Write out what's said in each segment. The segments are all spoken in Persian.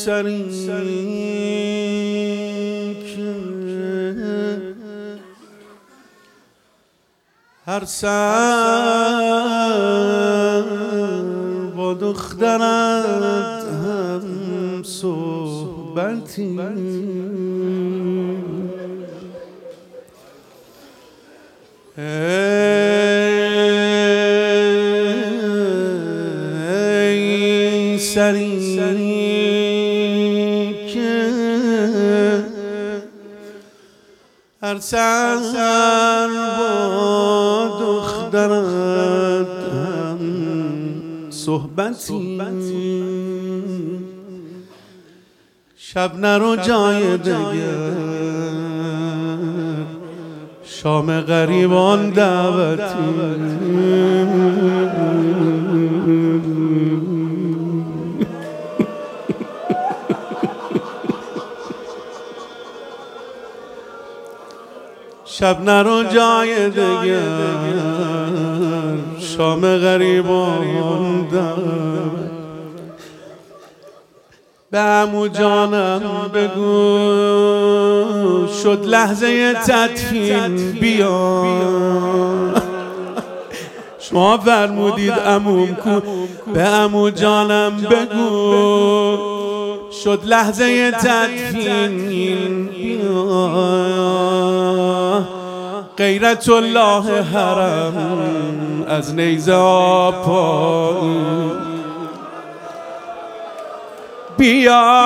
سری که هر سر با دخترت هم صحبتی ای سری که هر سر با دخترت هم صحبتی شب نرو جای دگر شام غریبان دعوتی شب نرو جای دگر شام غریبان دعوتی به عمو جانم بگو شد لحظه تدفین بیا شما فرمودید عموم کو به عمو جانم بگو شد لحظه تدفین بیا غیرت الله حرم از نیزه آب بیا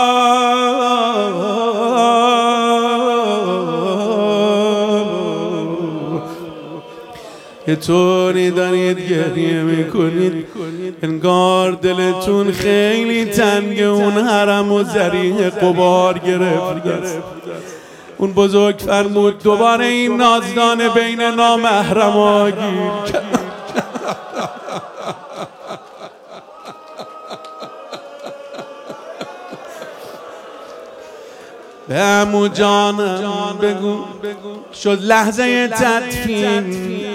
یه طوری دارید گریه میکنید انگار دلتون خیلی تنگه اون حرم و ذریح غبار گرفت اون بزرگ فرمود دوباره این نازدان بین نامحرما گیر به عمو جانم بگو شد لحظه تدفین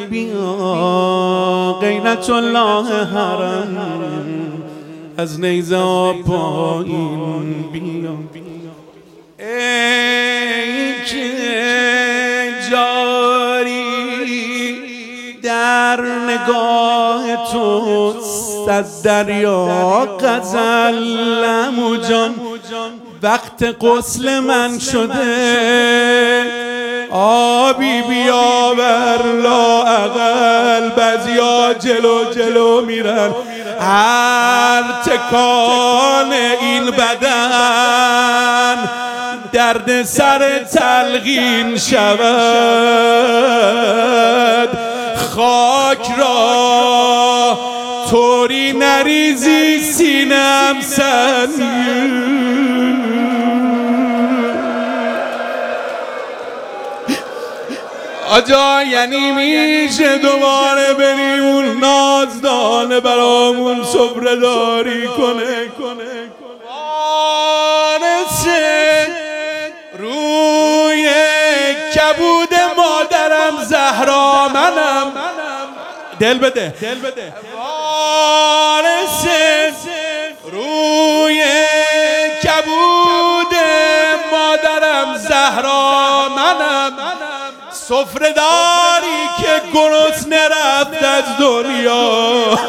بیا غیرت الله حرم از نیزه پایین بیا ای که جاری در نگاه تو از دریا غزل عمو جان وقت غسل من شده آبی بیاور لااقل بعضیا جلو میرن هر تکان این بدن درد سر تلقین شود خاک را طوری نریزی سینم سنگین آجا یعنی میشه دوباره بریم اون نازدانه برامون سفره داری کنه وارسه روی کبود مادرم زهرا منم دل بده وارسه روی کبود مادرم زهرا منم سفره داری که گرسنه رفت از دنیا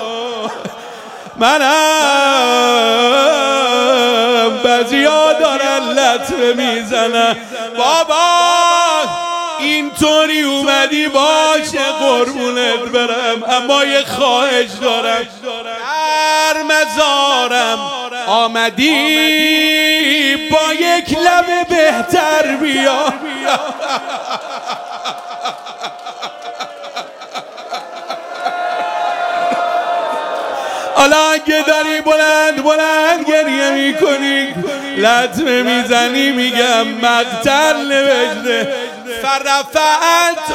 منم بعضیا دارن لطمه میزنن بابا اینطوری اومدی باشه قربونت برم اما یه خواهش دارم در مزارم آمدی با یک لب بهتر بیا حالا اگه داری بلند گریه میکنی لطمه میزنی میگم مقتل نوشته فرفعت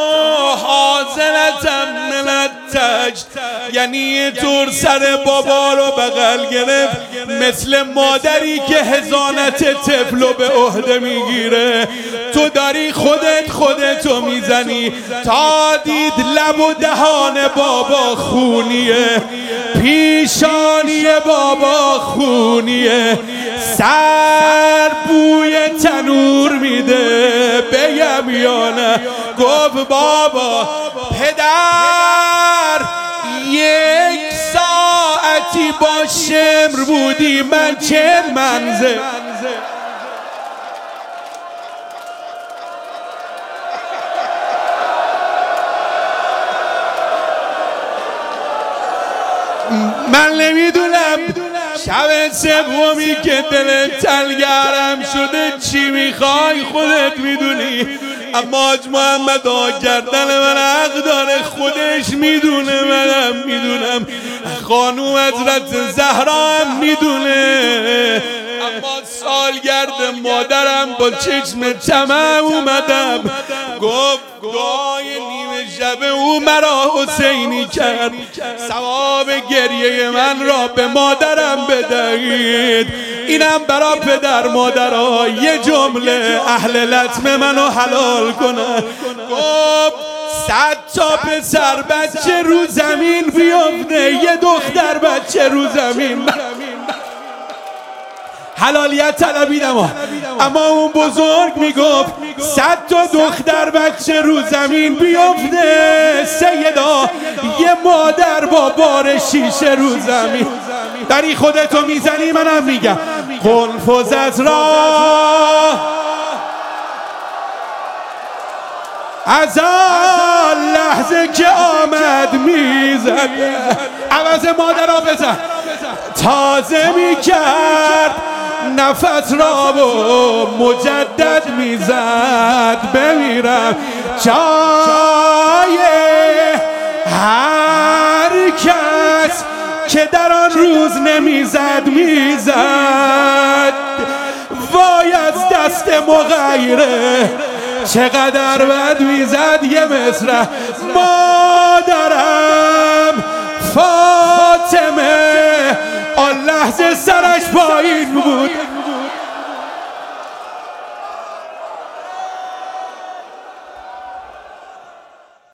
حاضنتم من التجد یعنی یه طور سر بابا رو بغل گرفت مثل مادری که حضانت طفلو به عهده میگیره تو داری خودتو میزنی تا دید لب و دهان بابا خونیه پیشانی بابا خونیه سر بوی تنور میده بگم یا نه؟ گفت بابا پدر یک ساعتی با شمر بودی من چه منزه. من نمیدونم شب سومی که دلت تلگرم شده چی میخوای خودت میدونی، اما حاج محمد گردن من حق داره، خودش میدونه منم میدونم، خانوم حضرت زهرا هم میدونه، اما سالگرد مادرم با چشم طمع اومدم. گفت دعای نیمه شب او مرا حسینی کرد، ثواب گریه من را به مادرم بدهید. اینم برا پدر مادرها یه جمله اهل لطم منو حلال کنن. گفت 100 تا پسر بچه رو زمین بیفته، یه دختر بچه رو زمین حلالیت طلبیدم، اما اون بزرگ میگفت 100 تا دختر بچه رو زمین بیفته سیدا، یه مادر با بار شیشه رو زمین. داری خودتو میزنی منم میگم قلف از راه از آن لحظه که آمد میزد، عوض مادر را بزن تازه میکرد نفس را و مجدد میزد. بمیرم جای هر کس که در آن روز نمیزد میزد. وای از دست مغیره چقدر بد میزد. یه مصرع مادرم فاطمه آن لحظه سرش